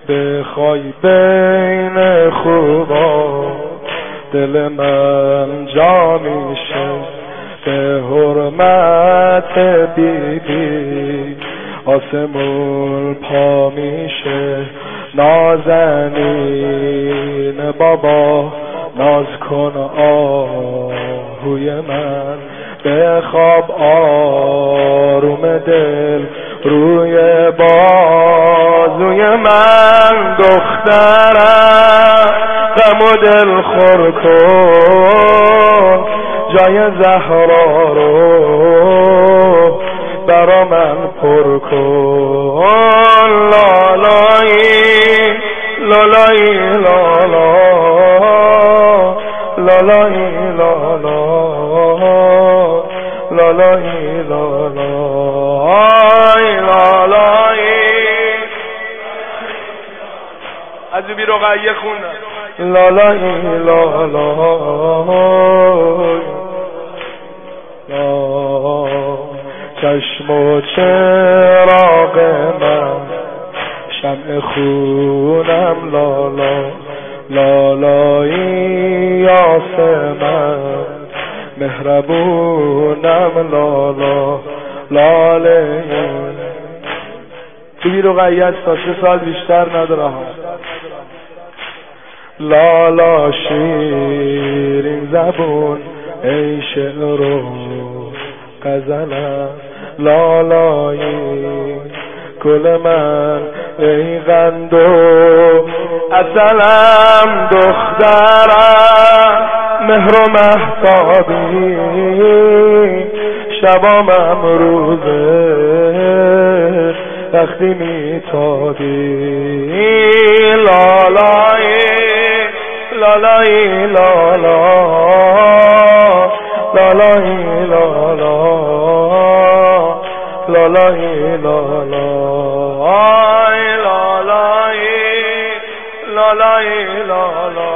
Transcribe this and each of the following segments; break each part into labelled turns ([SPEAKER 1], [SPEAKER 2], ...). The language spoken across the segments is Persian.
[SPEAKER 1] بخوای بین خوبا دل من جا میشه، به حرمت بیبی آسمون پا میشه. نازنین بابا ناز کن آهوی من، به خواب آروم دل روی بازوی من. دخترم غم و دل خور کن، جای زهرا رو برا من پر کن. لالایی لالایی لالا لالایی لالا لالایی لالا لالایی. از بی رقیه خوندم لالایی لالا چشم و چراغ من، شمع خونم لالا لالایی آسمن، مهربونم لالا لاله. تو بی رقیه تا 3 سال بیشتر نداره ها. لالا شیرین زبون ای شعر و غزلم، لالایی گل من ای قند و عسلم. دخترم مهر و مهتابی، شبامم روزه وقتی میتابی. لالایی لالایی لالا لالایی لالا لالایی لالا لالایی لالایی لالا.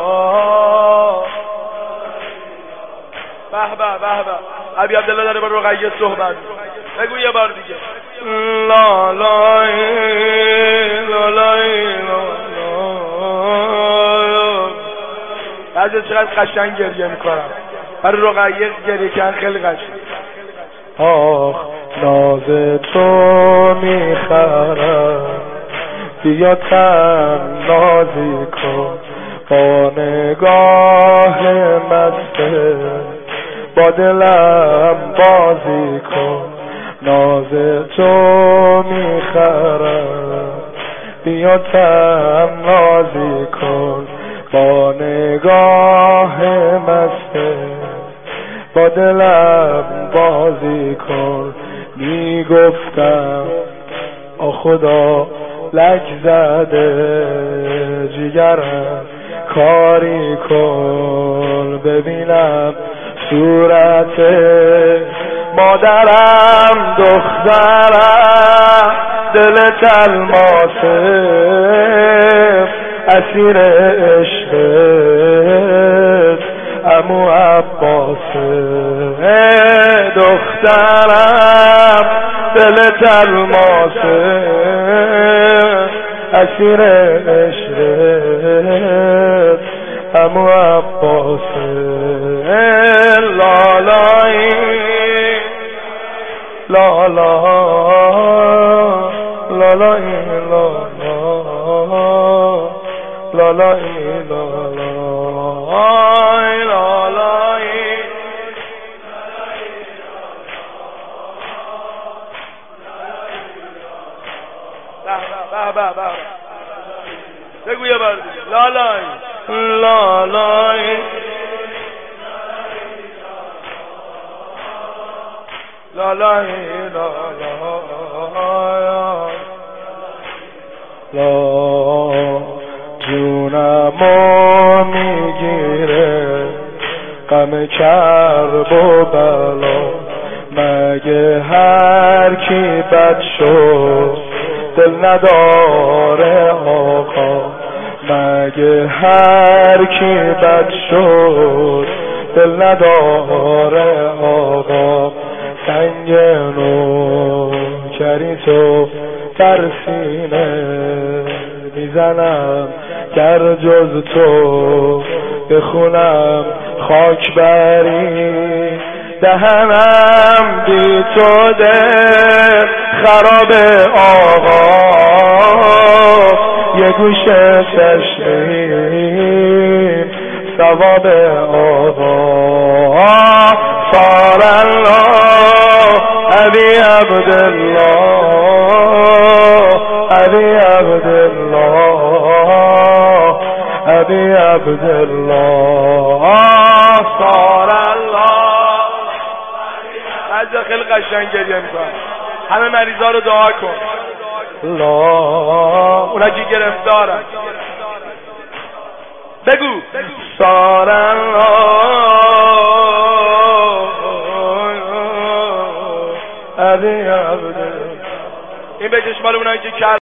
[SPEAKER 1] به به به به. ابی عبدالله داره با رقیه صحبت. بگو یه بار دیگه. لالایی لالایی لالا. بعضی چقدر قشنگ گریه میکنم، برای رقیه گریه کردن خیلی قشنگ. آخ ناز تو میخرم، بیا نازی کن با نگاه مسته، با دلم بازی کن. ناز تو میخرم، بیا نازی کن با نگاه مسته، با دلم بازی کن. میگفتم آ خدا لک زده جیگرم، کاری کن ببینم صورت مادرم. دخترم دل تلماسه اسیر عشقت عمو عباسه. دخترم دل تلماسه اسیر عشقت عمو عباسه. لالایی لالا لالایی لالا لالایی لالا لالایی. بگو یه بار لالایی لالایی لالایی لالا لا جونمو میگیره غم کرب و بلا، مگه هر کی بد شد دل نداره آقا، مگه هر کی بد شد دل نداره آقا. سنگ نوکری تو در سینه میزنم گر جز تو بخونم خاک بری دهنم بی تو دل خراب آقا یه گوشه چشمیم ثواب آقا صار الله ابی عبدالله ابی عبدالله ابی عبدالله صار الله. از خیلی قشنگ گریه میکنم. همه مریضا رو دعا کن. الله اونا که گرفتارن بگو صار الله ابی عبدالله. این به چشمال اونایی که